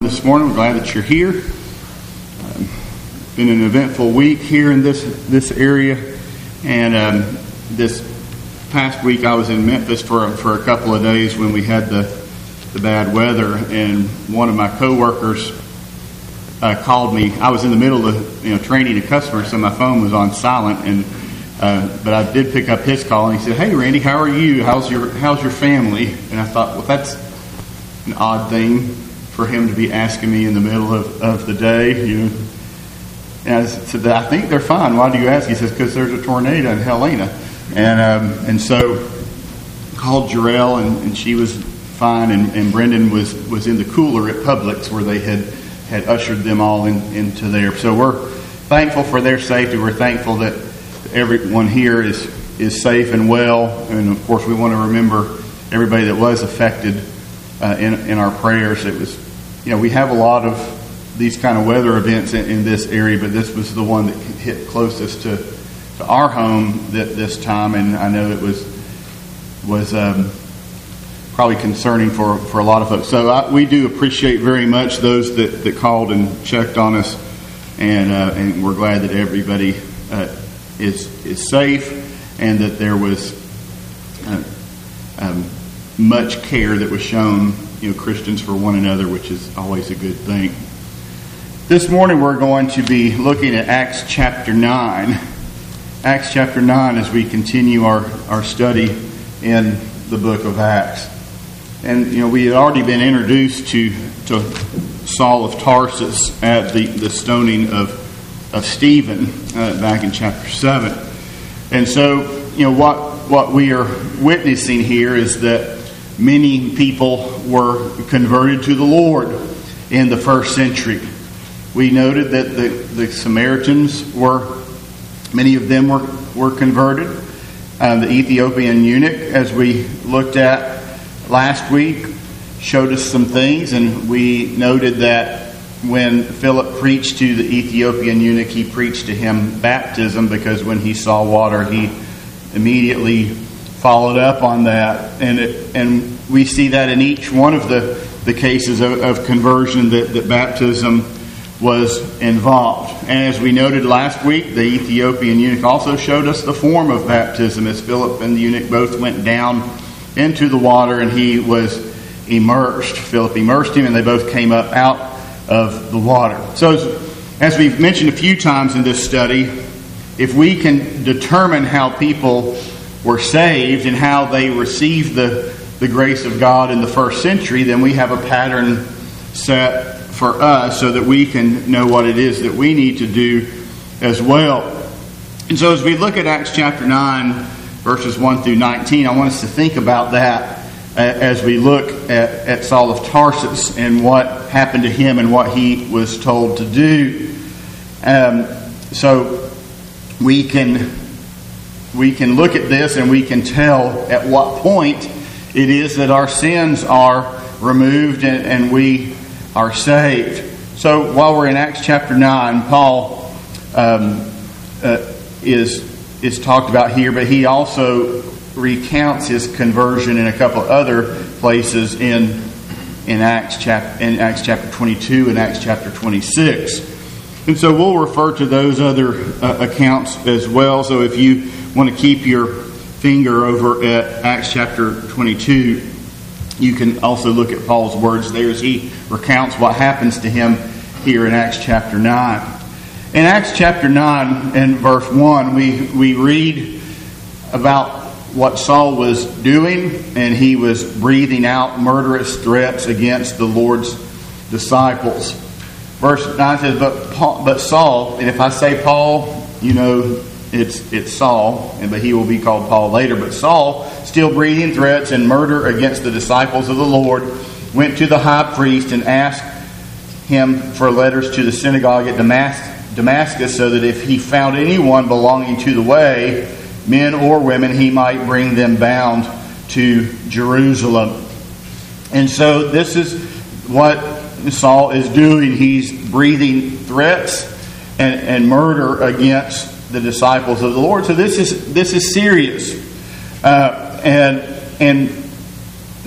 this morning. We're glad that you're here. It's been an eventful week here in this area, and this past week I was in Memphis for a couple of days when we had the bad weather, and one of my coworkers called me. I was in the middle of training a customer, so my phone was on silent, and but I did pick up his call, and he said, "Hey, Randy, how are you? How's your family?" And I thought, well, that's an odd thing for him to be asking me in the middle of the day. And I said, "I think they're fine. Why do you ask?" He says, "Because there's a tornado in Helena." And so called Jarrell, and she was fine, and Brendan was in the cooler at Publix where they had ushered them all into there. So we're thankful for their safety. We're thankful that everyone here is safe and well, and of course we want to remember everybody that was affected in our prayers. It was, we have a lot of these kind of weather events in this area, but this was the one that hit closest to our home this time, and I know it was probably concerning for a lot of folks. So we do appreciate very much those that called and checked on us, and we're glad that everybody is safe, and that there was much care that was shown, Christians for one another, which is always a good thing. This morning we're going to be looking at Acts chapter 9. Acts chapter 9 as we continue our study in the book of Acts. And, we had already been introduced to Saul of Tarsus at the stoning of Stephen back in chapter 7. And so, what we are witnessing here is that many people were converted to the Lord in the first century. We noted that the Samaritans many of them were converted. The Ethiopian eunuch, as we looked at last week, showed us some things, and we noted that when Philip preached to the Ethiopian eunuch, he preached to him baptism, because when he saw water, he immediately followed up on that. And we see that in each one of the cases of conversion that baptism was involved. And as we noted last week, the Ethiopian eunuch also showed us the form of baptism, as Philip and the eunuch both went down into the water and he was immersed. Philip immersed him and they both came up out of the water. So as we've mentioned a few times in this study, if we can determine how people were saved and how they received the grace of God in the first century, then we have a pattern set for us so that we can know what it is that we need to do as well. And so as we look at Acts chapter 9, verses 1 through 19, I want us to think about that as we look at Saul of Tarsus and what happened to him and what he was told to do. So we can look at this and we can tell at what point it is that our sins are removed and we are saved. So while we're in Acts chapter 9, Paul is talked about here, but he also recounts his conversion in a couple of other places in Acts chapter 22 and Acts chapter 26. And so we'll refer to those other accounts as well. So if you want to keep your finger over at Acts chapter 22, you can also look at Paul's words there as he recounts what happens to him here in Acts chapter 9. In Acts chapter 9 and verse 1, we read about what Saul was doing, and he was breathing out murderous threats against the Lord's disciples. Verse 9 says, but Saul, and if I say Paul, it's Saul, but he will be called Paul later. But Saul, still breathing threats and murder against the disciples of the Lord, went to the high priest and asked him for letters to the synagogue at Damascus, so that if he found anyone belonging to the way, men or women, he might bring them bound to Jerusalem. And so this is what Saul is doing. He's breathing threats and murder against the disciples of the Lord. So this is serious. And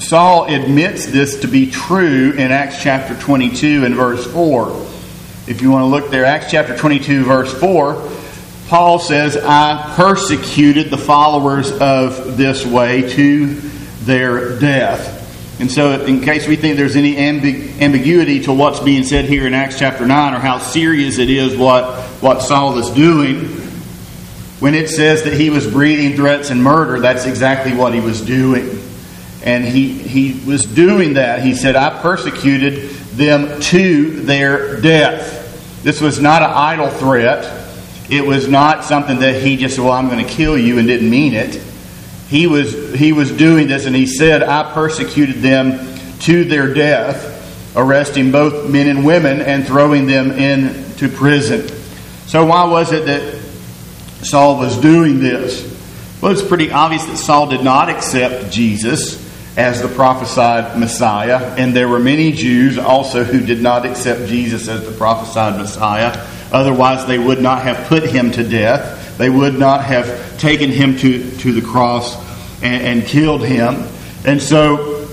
Saul admits this to be true in Acts chapter 22 and verse 4. If you want to look there, Acts chapter 22 verse 4, Paul says, I persecuted the followers of this way to their death. And so in case we think there's any ambiguity to what's being said here in Acts chapter 9 or how serious it is what Saul is doing, when it says that he was breathing threats and murder, that's exactly what he was doing. And he was doing that. He said, I persecuted them to their death. This was not an idle threat. It was not something that he just said, well, I'm going to kill you, and didn't mean it. He was doing this, and he said, I persecuted them to their death, arresting both men and women and throwing them into prison. So why was it that Saul was doing this? Well, it's pretty obvious that Saul did not accept Jesus as the prophesied Messiah, and there were many Jews also who did not accept Jesus as the prophesied Messiah. Otherwise, they would not have put him to death. They would not have taken him to the cross and killed him. And so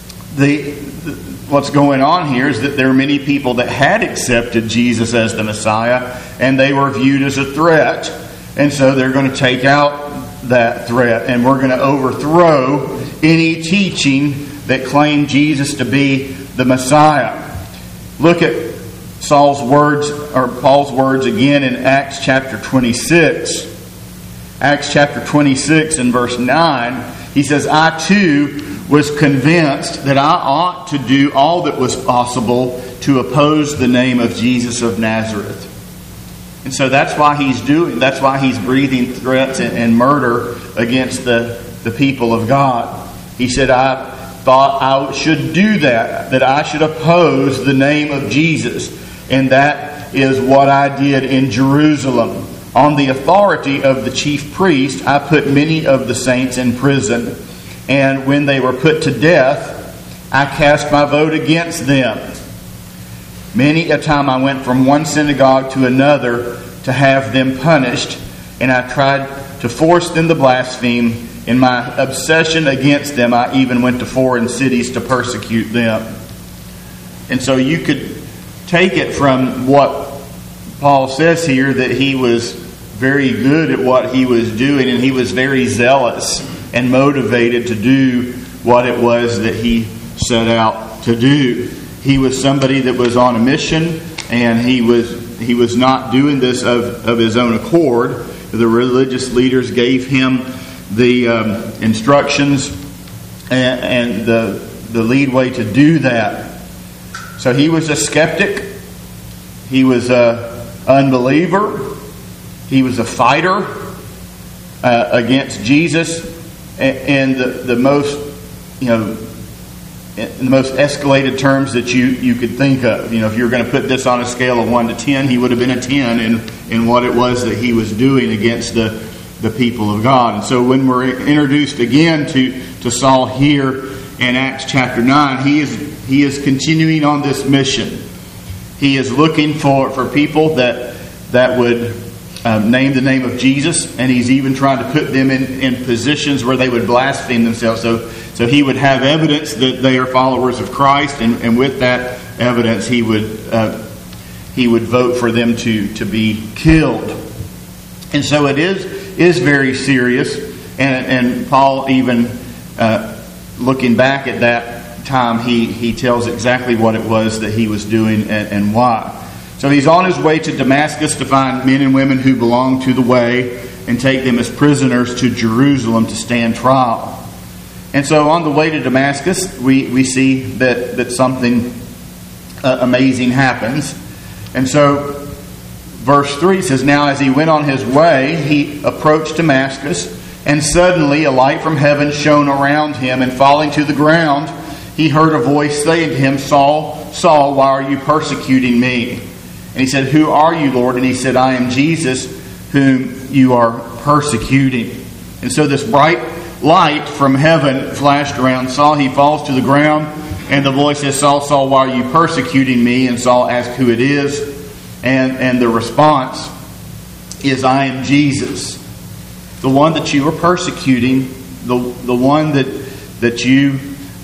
what's going on here is that there are many people that had accepted Jesus as the Messiah, and they were viewed as a threat. And so they're going to take out that threat, and we're going to overthrow any teaching that claimed Jesus to be the Messiah. Look at Saul's words, or Paul's words again in Acts chapter 26. Acts chapter 26 and verse 9, he says, I too was convinced that I ought to do all that was possible to oppose the name of Jesus of Nazareth. And so that's why he's breathing threats and murder against the people of God. He said, I thought I should do that I should oppose the name of Jesus. And that is what I did in Jerusalem. On the authority of the chief priest, I put many of the saints in prison. And when they were put to death, I cast my vote against them. Many a time I went from one synagogue to another to have them punished, and I tried to force them to blaspheme. In my obsession against them, I even went to foreign cities to persecute them. And so you could take it from what Paul says here, that he was very good at what he was doing, and he was very zealous and motivated to do what it was that he set out to do. He was somebody that was on a mission, and he was not doing this of his own accord. The religious leaders gave him the instructions and the leadway to do that. So he was a skeptic. He was an unbeliever. He was a fighter against Jesus, and the most, in the most escalated terms that you could think of. If you were going to put this on a scale of 1 to 10, he would have been a 10 in what it was that he was doing against the people of God. And so when we're introduced again to Saul here in Acts chapter 9, he is continuing on this mission. He is looking for people that would name the name of Jesus, and he's even trying to put them in positions where they would blaspheme themselves. So he would have evidence that they are followers of Christ, and with that evidence he would vote for them to be killed. And so it is very serious, and Paul even looking back at that time, he tells exactly what it was that he was doing and why. So he's on his way to Damascus to find men and women who belong to the way and take them as prisoners to Jerusalem to stand trial. And so on the way to Damascus, we see that something amazing happens. And so verse 3 says, Now as he went on his way, he approached Damascus, and suddenly a light from heaven shone around him, and falling to the ground, he heard a voice saying to him, Saul, Saul, why are you persecuting me? And he said, Who are you, Lord? And he said, I am Jesus, whom you are persecuting. And so this bright light from heaven flashed around Saul. He falls to the ground, and the voice says, Saul, Saul, why are you persecuting me? And Saul asks who it is. And the response is, I am Jesus, the one that you are persecuting, the one that you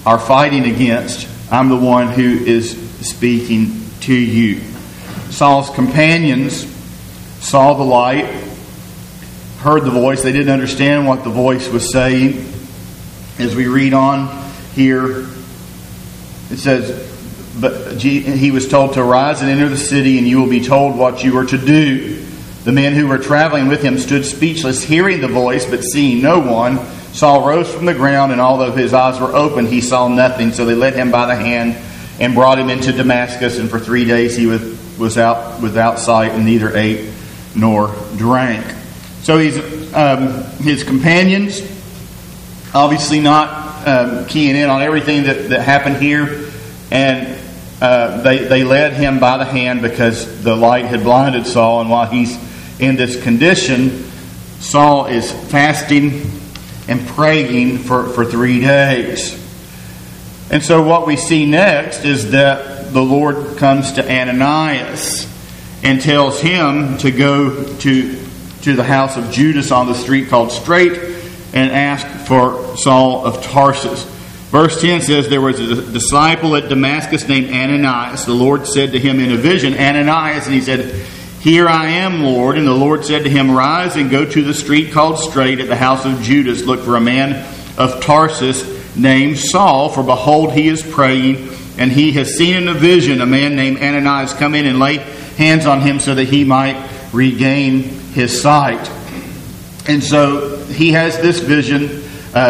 are fighting against. I'm the one who is speaking to you." Saul's companions saw the light, heard the voice. They didn't understand what the voice was saying. As we read on here, it says, "But he was told to arise and enter the city, and you will be told what you are to do." The men who were traveling with him stood speechless, hearing the voice, but seeing no one. Saul rose from the ground, and although his eyes were open, he saw nothing. So they led him by the hand and brought him into Damascus, and for 3 days he was out without sight, and neither ate nor drank. So his companions, obviously not keying in on everything that happened here, and they led him by the hand because the light had blinded Saul. And while he's in this condition, Saul is fasting and praying for 3 days. And so what we see next is that the Lord comes to Ananias and tells him to go to the house of Judas on the street called Straight and ask for Saul of Tarsus. Verse 10 says, "There was a disciple at Damascus named Ananias. The Lord said to him in a vision, 'Ananias,' and he said, 'Here I am, Lord.' And the Lord said to him, 'Rise and go to the street called Straight at the house of Judas. Look for a man of Tarsus named Saul, for behold, he is praying, and he has seen in a vision a man named Ananias come in and lay hands on him so that he might regain his sight.'" And so he has this vision,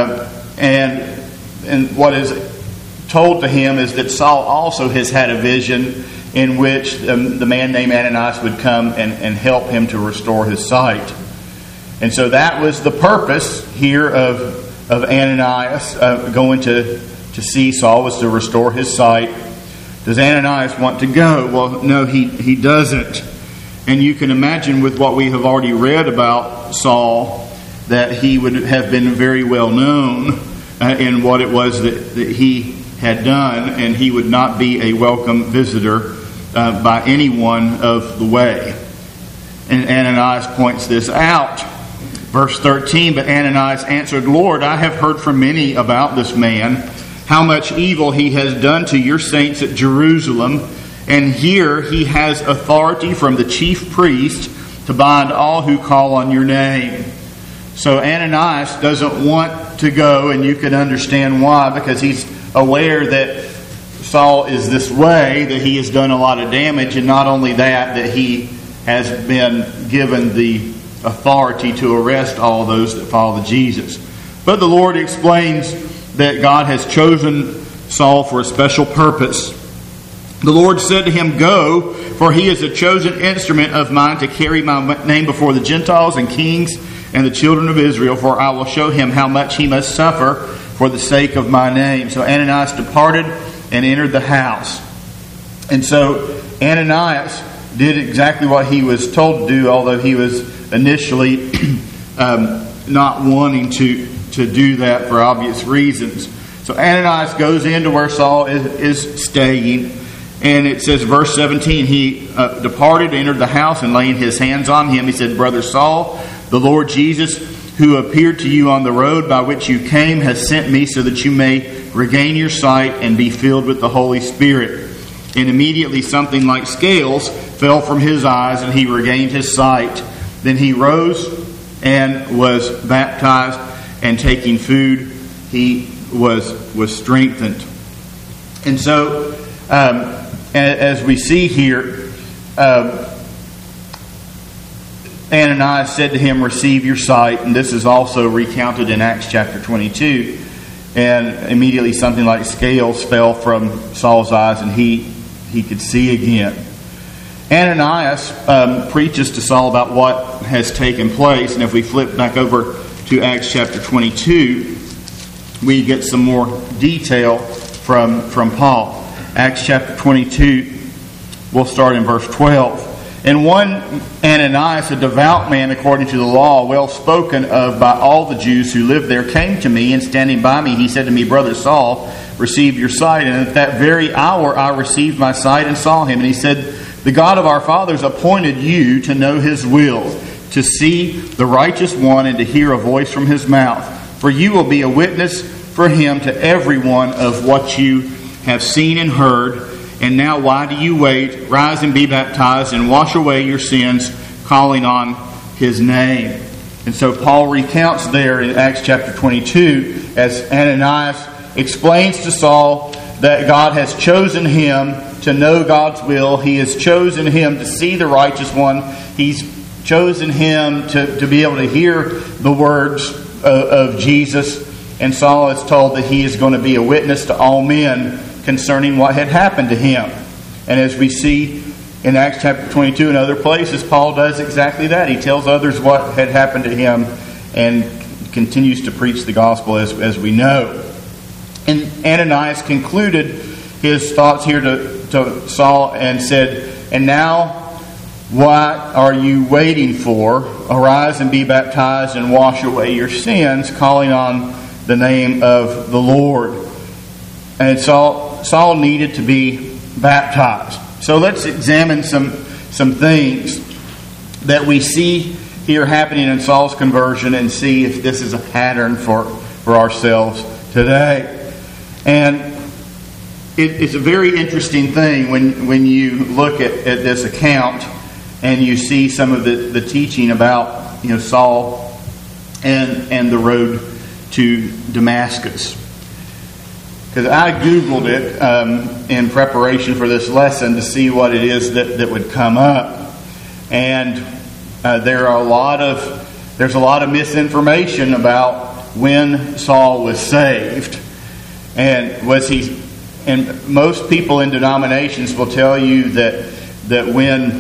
and what is told to him is that Saul also has had a vision in which the man named Ananias would come and help him to restore his sight. And so that was the purpose here of Ananias going to see Saul, was to restore his sight. Does Ananias want to go? Well, no, he doesn't. And you can imagine with what we have already read about Saul that he would have been very well known in what it was that he had done, and he would not be a welcome visitor by anyone of the way. And Ananias points this out. Verse 13, "But Ananias answered, 'Lord, I have heard from many about this man, how much evil he has done to your saints at Jerusalem, and here he has authority from the chief priest to bind all who call on your name.'" So Ananias doesn't want to go, and you can understand why, because he's aware that Saul is this way, that he has done a lot of damage, and not only that he has been given the authority to arrest all those that follow Jesus. But the Lord explains that God has chosen Saul for a special purpose. The Lord said to him, "Go, for he is a chosen instrument of mine to carry my name before the Gentiles and kings and the children of Israel, for I will show him how much he must suffer for the sake of my name." So Ananias departed and entered the house. And so Ananias did exactly what he was told to do, although he was initially not wanting to do that for obvious reasons. So Ananias goes into where Saul is staying, and it says, verse 17, he departed, entered the house, and laying his hands on him, he said, "Brother Saul, the Lord Jesus, who appeared to you on the road by which you came, has sent me so that you may regain your sight and be filled with the Holy Spirit." And immediately something like scales fell from his eyes, and he regained his sight. Then he rose and was baptized, and taking food, he was strengthened. And so, as we see here, Ananias said to him, "Receive your sight." And this is also recounted in Acts chapter 22. And immediately something like scales fell from Saul's eyes, and he could see again. Ananias preaches to Saul about what has taken place. And if we flip back over to Acts chapter 22, we get some more detail from Paul. Acts chapter 22, we'll start in verse 12. "And one Ananias, a devout man according to the law, well spoken of by all the Jews who lived there, came to me, and standing by me, he said to me, 'Brother Saul, receive your sight.' And at that very hour I received my sight and saw him. And he said, 'The God of our fathers appointed you to know his will, to see the righteous one, and to hear a voice from his mouth. For you will be a witness for him to everyone of what you have seen and heard. And now why do you wait? Rise and be baptized and wash away your sins, calling on his name. And so Paul recounts there in Acts chapter 22 as Ananias explains to Saul that God has chosen him to know God's will. He has chosen him to see the righteous one. He's chosen him to be able to hear the words of Jesus. And Saul is told that he is going to be a witness to all men concerning what had happened to him. And as we see in Acts chapter 22 and other places, Paul does exactly that. He tells others what had happened to him and continues to preach the gospel as we know. And Ananias concluded his thoughts here to Saul and said, "And now what are you waiting for? Arise and be baptized and wash away your sins, calling on the name of the Lord." And Saul needed to be baptized. So let's examine some things that we see here happening in Saul's conversion and see if this is a pattern for ourselves today. And it's a very interesting thing when you look at this account and you see some of the teaching about Saul and the road to Damascus. Because I Googled it in preparation for this lesson to see what it is that would come up. And there's a lot of misinformation about when Saul was saved. And most people in denominations will tell you that when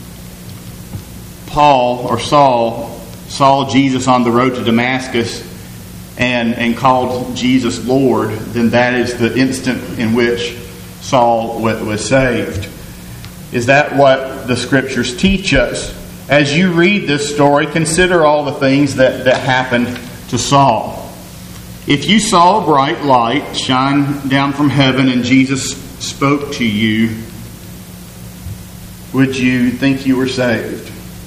Paul or Saul saw Jesus on the road to Damascus and called Jesus Lord, then that is the instant in which Saul was saved. Is that what the Scriptures teach us? As you read this story, consider all the things that happened to Saul. If you saw a bright light shine down from heaven and Jesus spoke to you, would you think you were saved?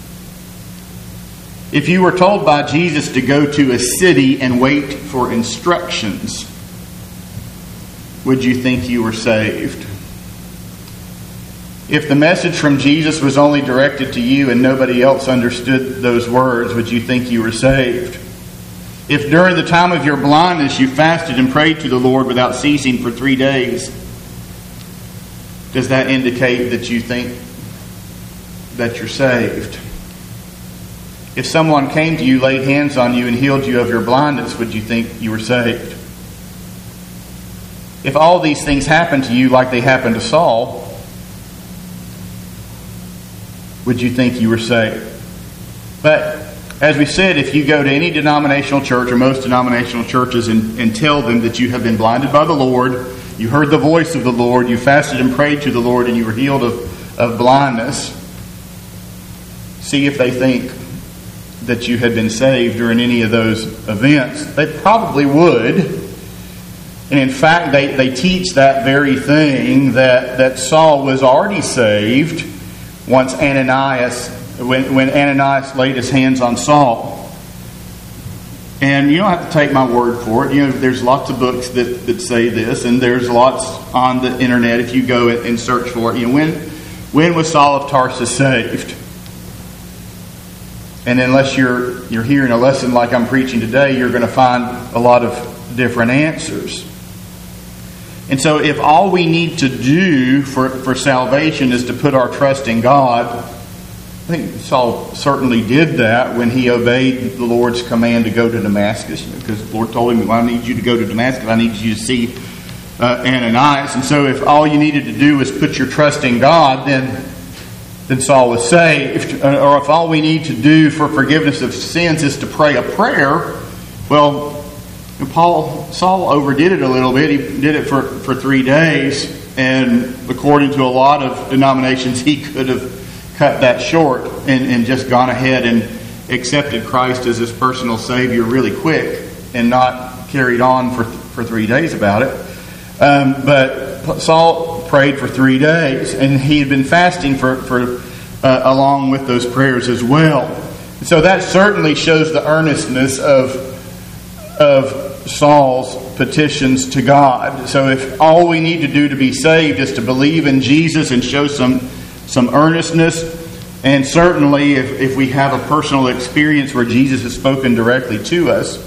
If you were told by Jesus to go to a city and wait for instructions, would you think you were saved? If the message from Jesus was only directed to you and nobody else understood those words, would you think you were saved? If during the time of your blindness you fasted and prayed to the Lord without ceasing for 3 days, does that indicate that you think that you're saved? If someone came to you, laid hands on you, and healed you of your blindness, would you think you were saved? If all these things happened to you like they happened to Saul, would you think you were saved? But as we said, if you go to any denominational church or most denominational churches and tell them that you have been blinded by the Lord, you heard the voice of the Lord, you fasted and prayed to the Lord, and you were healed of blindness, see if they think that you had been saved during any of those events. They probably would. And in fact, they teach that very thing, that Saul was already saved once Ananias, when Ananias laid his hands on Saul. And you don't have to take my word for it. There's lots of books that say this, and there's lots on the internet if you go and search for it. When was Saul of Tarsus saved? And unless you're hearing a lesson like I'm preaching today, you're going to find a lot of different answers. And so if all we need to do for salvation is to put our trust in God, I think Saul certainly did that when he obeyed the Lord's command to go to Damascus. Because the Lord told him, well, I need you to go to Damascus. I need you to see Ananias. And so if all you needed to do was put your trust in God, then Saul was saved. Or if all we need to do for forgiveness of sins is to pray a prayer, well, Saul overdid it a little bit. He did it for 3 days, and according to a lot of denominations, he could have cut that short and just gone ahead and accepted Christ as his personal Savior really quick and not carried on for 3 days about it. But Saul prayed for 3 days, and he had been fasting for along with those prayers as well. So that certainly shows the earnestness of Saul's petitions to God. So if all we need to do to be saved is to believe in Jesus and show some earnestness, and certainly if we have a personal experience where Jesus has spoken directly to us.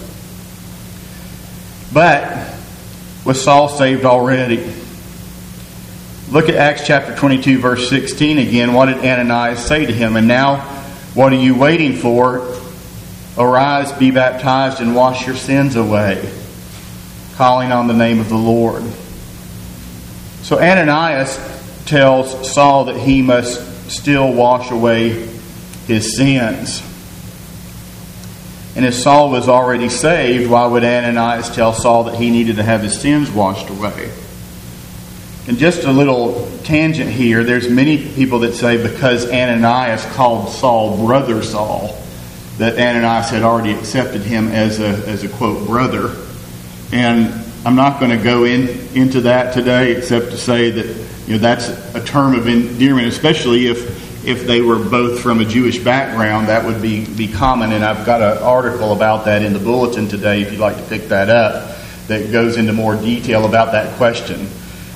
But was Saul saved already? Look at Acts chapter 22, verse 16 again. What did Ananias say to him? And now, what are you waiting for? Arise, be baptized, and wash your sins away, calling on the name of the Lord. So Ananias tells Saul that he must still wash away his sins. And if Saul was already saved, why would Ananias tell Saul that he needed to have his sins washed away? And just a little tangent here, there's many people that say because Ananias called Saul brother Saul, that Ananias had already accepted him as a quote brother. And I'm not going to go into that today, except to say that that's a term of endearment, especially if they were both from a Jewish background. That would be common, and I've got an article about that in the bulletin today if you'd like to pick that up, that goes into more detail about that question.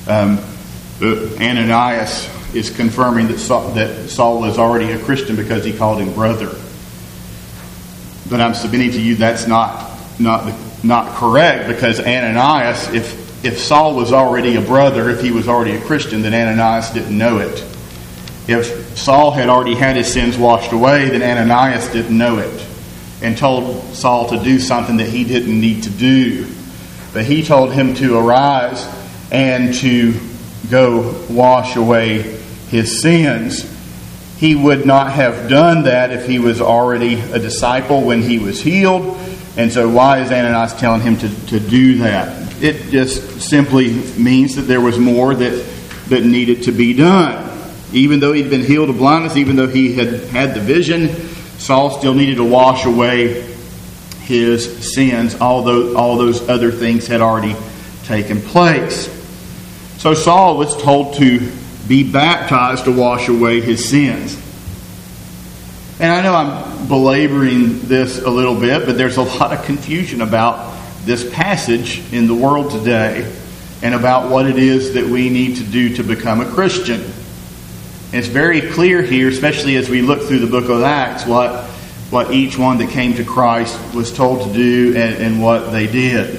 Ananias is confirming that Saul was already a Christian because he called him brother. But I'm submitting to you that's not correct, because Ananias, if Saul was already a brother, if he was already a Christian, then Ananias didn't know it. If Saul had already had his sins washed away, then Ananias didn't know it and told Saul to do something that he didn't need to do. But he told him to arise and to go wash away his sins. He would not have done that if he was already a disciple when he was healed. And so why is Ananias telling him to do that? It just simply means that there was more that needed to be done. Even though he'd been healed of blindness, even though he had the vision, Saul still needed to wash away his sins. All those other things had already taken place. So Saul was told to be baptized to wash away his sins. And I know I'm belaboring this a little bit, but there's a lot of confusion about this passage in the world today and about what it is that we need to do to become a Christian. And it's very clear here, especially as we look through the book of Acts, what each one that came to Christ was told to do and what they did.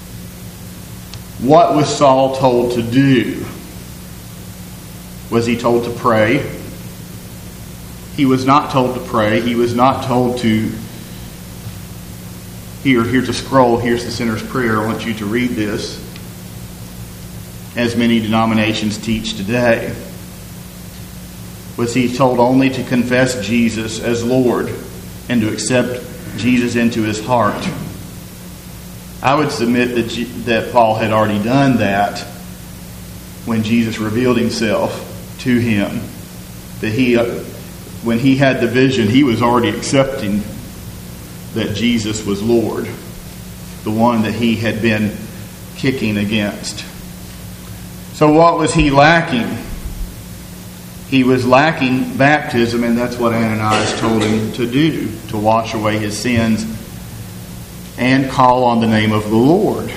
What was Saul told to do? Was he told to pray? He was not told to pray. He was not told to, here's a scroll, here's the sinner's prayer, I want you to read this, as many denominations teach today. Was he told only to confess Jesus as Lord and to accept Jesus into his heart? I would submit that Paul had already done that when Jesus revealed himself to him. That when he had the vision, he was already accepting that Jesus was Lord, the one that he had been kicking against. So what was he lacking? He was lacking baptism, and that's what Ananias told him to do, to wash away his sins and call on the name of the Lord.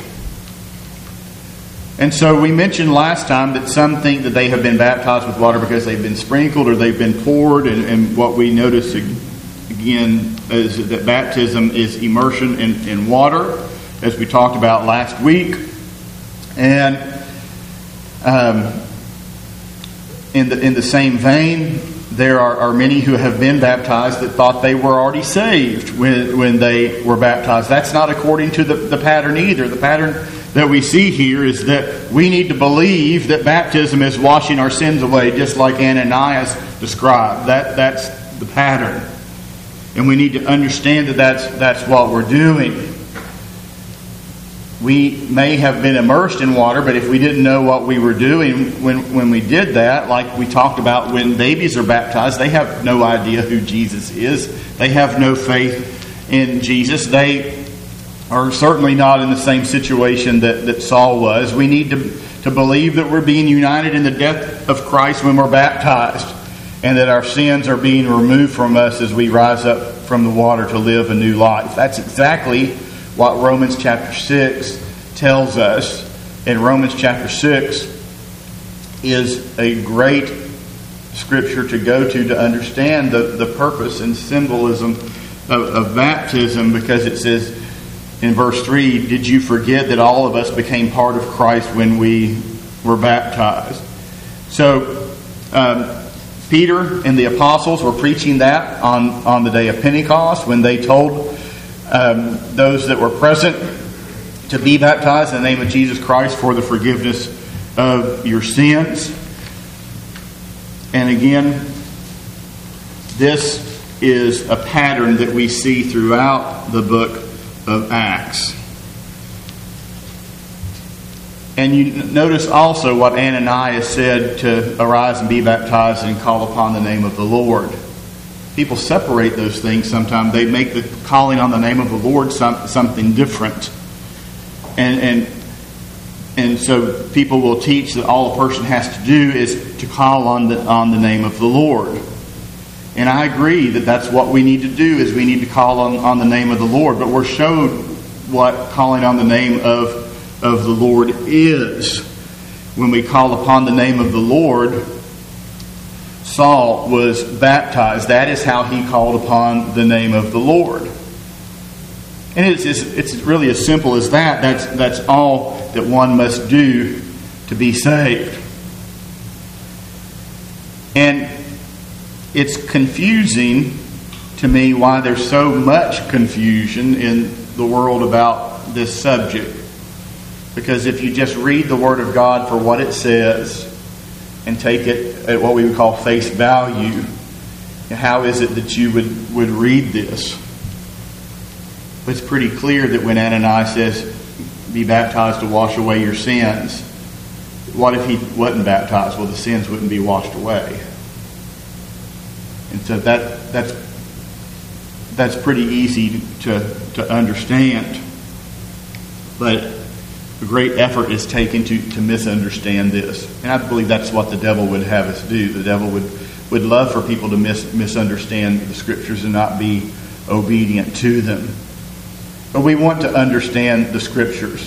And so we mentioned last time that some think that they have been baptized with water because they've been sprinkled or they've been poured. And what we notice again is that baptism is immersion in water, as we talked about last week. And in the same vein, there are many who have been baptized that thought they were already saved when they were baptized. That's not according to the pattern either. The pattern that we see here is that we need to believe that baptism is washing our sins away, just like Ananias described. That's the pattern. And we need to understand that that's what we're doing. We may have been immersed in water, but if we didn't know what we were doing when we did that, like we talked about when babies are baptized, they have no idea who Jesus is. They have no faith in Jesus. They are certainly not in the same situation that Saul was. We need to believe that we're being united in the death of Christ when we're baptized, and that our sins are being removed from us as we rise up from the water to live a new life. That's exactly what Romans chapter 6 tells us in Romans chapter 6 is a great scripture to go to understand the purpose and symbolism of baptism, because it says in verse 3, "Did you forget that all of us became part of Christ when we were baptized?" So Peter and the apostles were preaching that on the day of Pentecost when they told those that were present to be baptized in the name of Jesus Christ for the forgiveness of your sins. And again, this is a pattern that we see throughout the book of Acts. And you notice also what Ananias said to arise and be baptized and call upon the name of the Lord. People separate those things sometimes. They make the calling on the name of the Lord something different. And so people will teach that all a person has to do is to call on the name of the Lord. And I agree that that's what we need to do, is we need to call on the name of the Lord. But we're showed what calling on the name of the Lord is. When we call upon the name of the Lord, Saul was baptized. That is how he called upon the name of the Lord. And it's really as simple as that. That's all that one must do to be saved. And it's confusing to me why there's so much confusion in the world about this subject. Because if you just read the Word of God for what it says and take it at what we would call face value, how is it that you would read this? It's pretty clear that when Ananias says, "Be baptized to wash away your sins," what if he wasn't baptized? Well, the sins wouldn't be washed away. And so that's pretty easy to understand. But a great effort is taken to misunderstand this. And I believe that's what the devil would have us do. The devil would love for people to misunderstand the Scriptures and not be obedient to them. But we want to understand the Scriptures.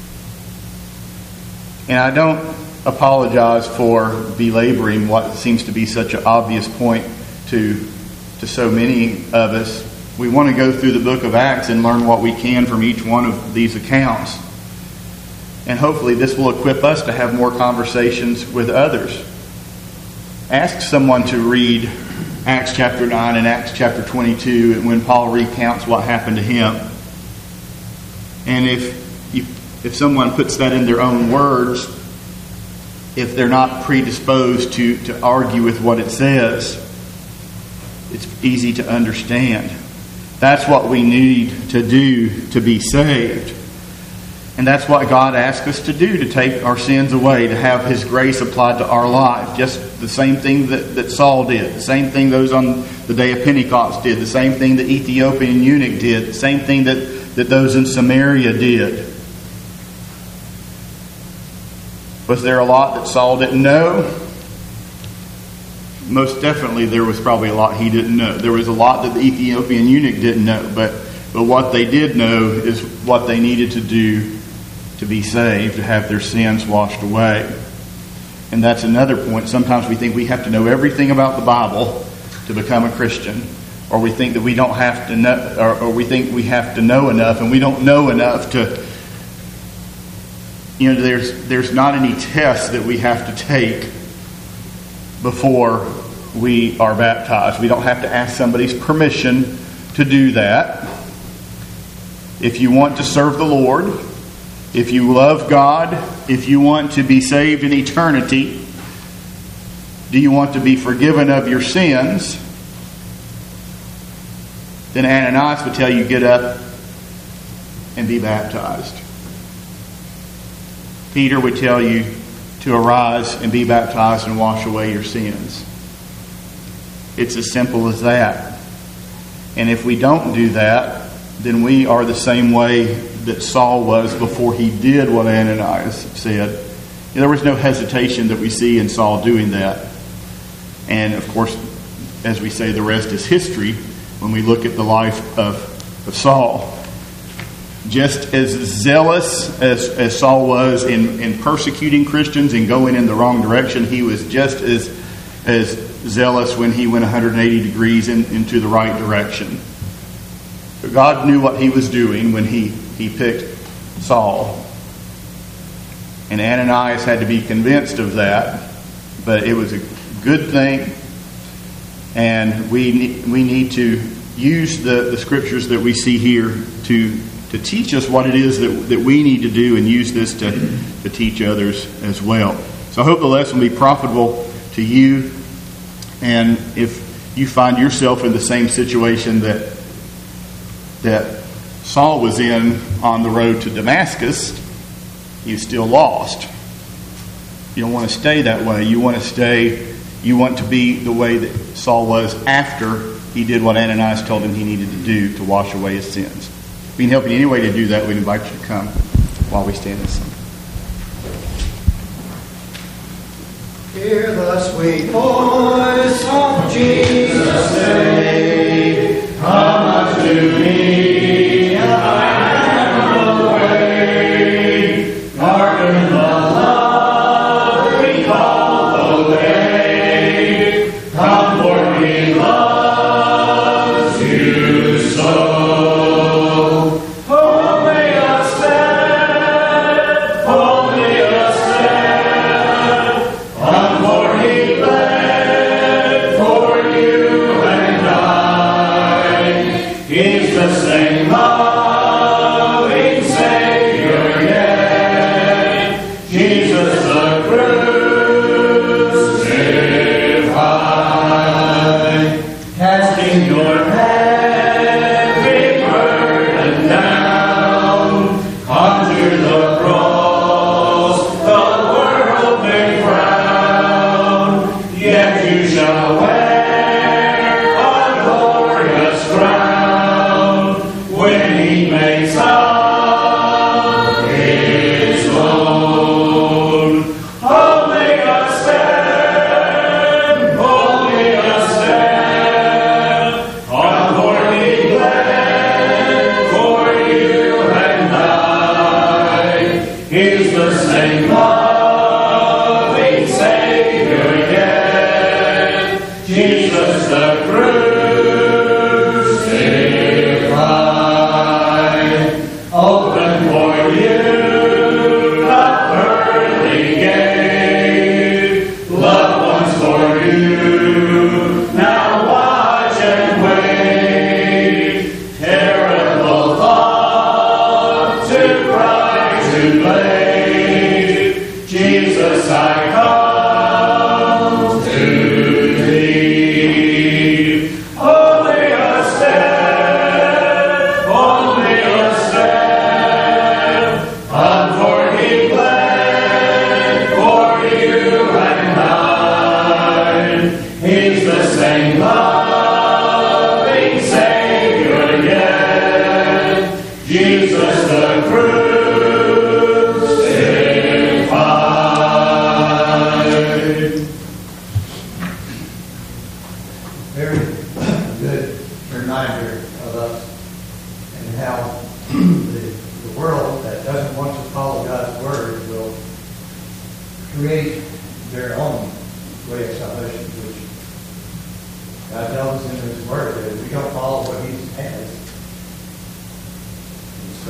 And I don't apologize for belaboring what seems to be such an obvious point to so many of us. We want to go through the book of Acts and learn what we can from each one of these accounts. And hopefully this will equip us to have more conversations with others. Ask someone to read Acts chapter 9 and Acts chapter 22 and when Paul recounts what happened to him. And if someone puts that in their own words, if they're not predisposed to argue with what it says, it's easy to understand. That's what we need to do to be saved. And that's what God asks us to do, to take our sins away, to have His grace applied to our life. Just the same thing that Saul did, the same thing those on the day of Pentecost did, the same thing the Ethiopian eunuch did, the same thing that those in Samaria did. Was there a lot that Saul didn't know? Most definitely there was probably a lot he didn't know. There was a lot that the Ethiopian eunuch didn't know. But what they did know is what they needed to do to be saved, to have their sins washed away. And that's another point. Sometimes we think we have to know everything about the Bible to become a Christian. Or we think that we don't have to know, or we think we have to know enough, and we don't know enough to. There's not any tests that we have to take before we are baptized. We don't have to ask somebody's permission to do that. If you want to serve the Lord, if you love God, if you want to be saved in eternity, do you want to be forgiven of your sins? Then Ananias would tell you, get up and be baptized. Peter would tell you to arise and be baptized and wash away your sins. It's as simple as that. And if we don't do that, then we are the same way that Saul was before he did what Ananias said. There was no hesitation that we see in Saul doing that. And of course, as we say, the rest is history when we look at the life of Saul. just as zealous as Saul was in persecuting Christians and going in the wrong direction. He was just as zealous when he went 180 degrees into the right direction. But God knew what he was doing when he picked Saul. And Ananias had to be convinced of that. But it was a good thing. And we need to use the scriptures that we see here to teach us what it is that we need to do, and use this to teach others as well. So I hope the lesson will be profitable to you. And if you find yourself in the same situation that Saul was in on the road to Damascus, you're still lost. You don't want to stay that way. You want to be the way that Saul was after he did what Ananias told him he needed to do to wash away his sins. If we can help you in any way to do that, we invite you to come while we stand and sing. Hear the sweet voice of Jesus say, "Come unto me, I am the way. Pardon the love we call the way. Come for he loves you so. Only a step, only a step. Come for he bled for you and I. He's the same loving Savior yet. Jesus the crucified. Casting your heavy burden down onto the cross, the world may frown, yet you shall wear a glorious crown when he makes up his own. Only a step, only a step. On for he bled for you and I. He's the same loving Savior yet. Jesus the crucified. Open for you the pearly gate. Loved ones for you. Now watch and wait. Terrible thought to cry too late. Jesus, I come to thee. Only a step, only a step. On for he bled for you and I. He's the same loving Savior yet. Jesus the crucified. Very good reminder of us and how the world that doesn't want to follow God's word will create their own way of salvation, which God tells us in His word that if we don't follow what He has, it's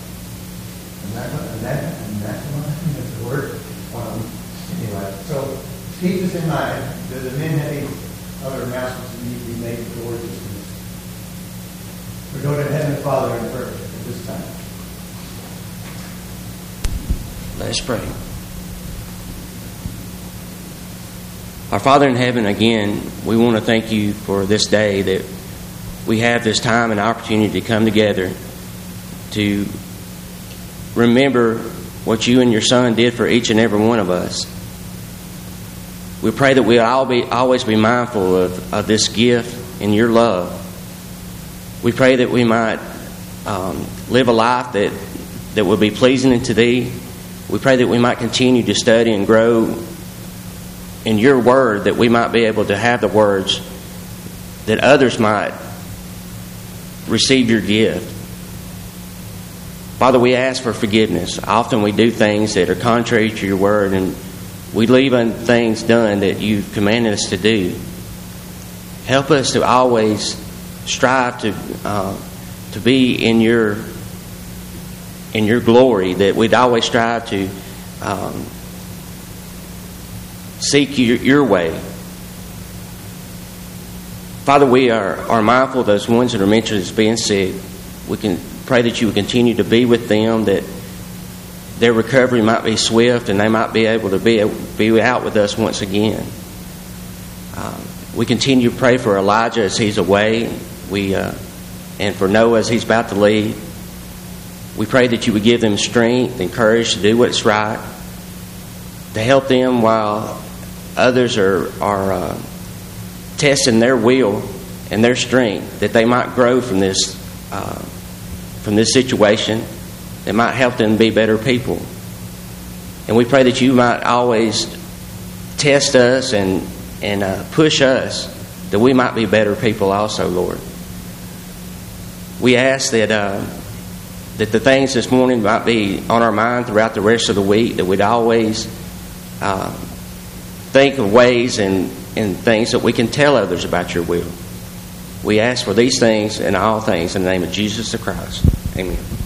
and that's one that's the word. Anyway, so keep this in mind. Do the men have any other announcements that need to be made before this dismissed? We go to Heavenly Father in prayer at this time. Let's pray. Our Father in heaven, again, we want to thank you for this day that we have this time and opportunity to come together to remember what you and your Son did for each and every one of us. We pray that we'll always be mindful of this gift and your love. We pray that we might live a life that will be pleasing unto Thee. We pray that we might continue to study and grow in your word, that we might be able to have the words that others might receive your gift. Father, we ask for forgiveness. Often we do things that are contrary to your word, and we leave things done that you've commanded us to do. Help us to always strive to be in your glory, that we'd always strive to seek your way. Father, we are mindful of those ones that are mentioned as being sick. We can pray that you would continue to be with them, that their recovery might be swift and they might be able to be out with us once again. We continue to pray for Elijah as he's away, and for Noah as he's about to leave. We pray that you would give them strength and courage to do what's right, to help them while others are testing their will and their strength, that they might grow from this situation, that might help them be better people. And we pray that you might always test us and push us, that we might be better people also, Lord. We ask that the things this morning might be on our mind throughout the rest of the week, that we'd always think of ways and things that we can tell others about your will. We ask for these things and all things in the name of Jesus the Christ. Amen.